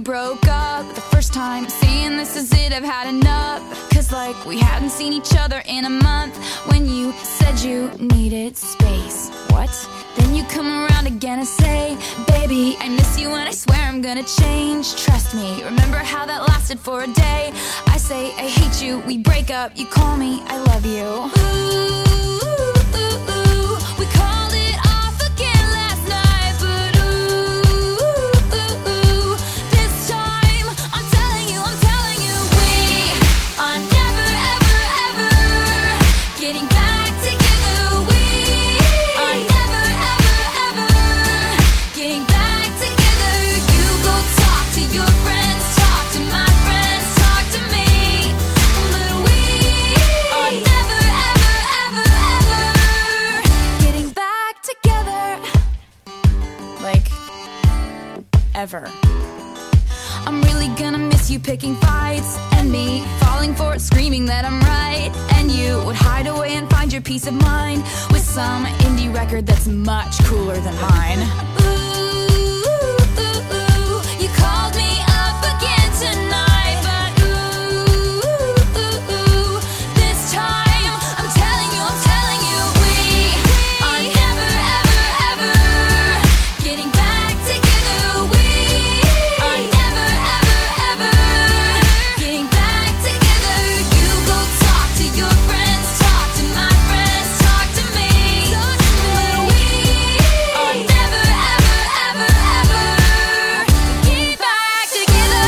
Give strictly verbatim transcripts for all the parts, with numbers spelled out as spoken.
broke up the first time, saying this is it, I've had enough. Cause like we hadn't seen each other in a month. When you said you needed space, what? Then you come around again and say, baby, I miss you and I swear I'm gonna change. Trust me, remember how that lasted for a day? I say I hate you, we break up, you call me, I love you. Ooh, ooh, ooh, we called it off again last night, but ooh, ooh, ooh, this time I'm telling you, I'm telling you, we are never, ever, ever getting back together. We are never, ever, ever getting back together. You go talk to your friends, talk to my friends, talk to me, but we are never, ever, ever, ever getting back together. Like, ever. I'm really gonna miss you picking fights, and me falling for it, screaming that I'm right. And you would hide away and find your peace of mind with some indie record that's much cooler than mine. Ooh, ooh, ooh, you called me up again tonight, but ooh, ooh, ooh, this time I'm telling you, I'm telling you, we are never, ever, ever getting back together. We are never, ever, ever getting back together. You go talk to your friends, talk to my friends, talk to me, but we are never, ever, ever, ever get back together.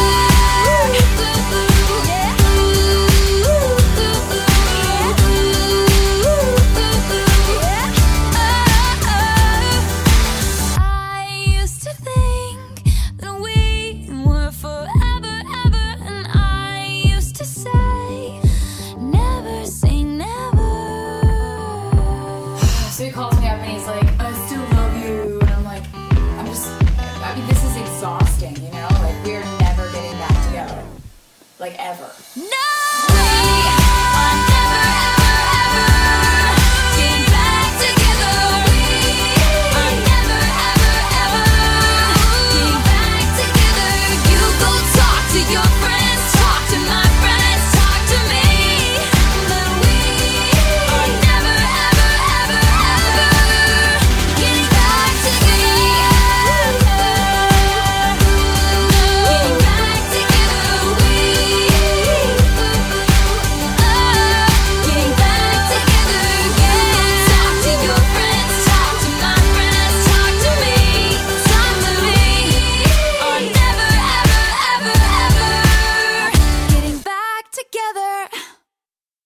I used to think that we were forever, ever, and I used to say, never say never. So he calls me up and he's like, I still love you. And I'm like, I'm just, I mean, this is exhausting, you know? Like, we're never getting back together. Like, ever. No!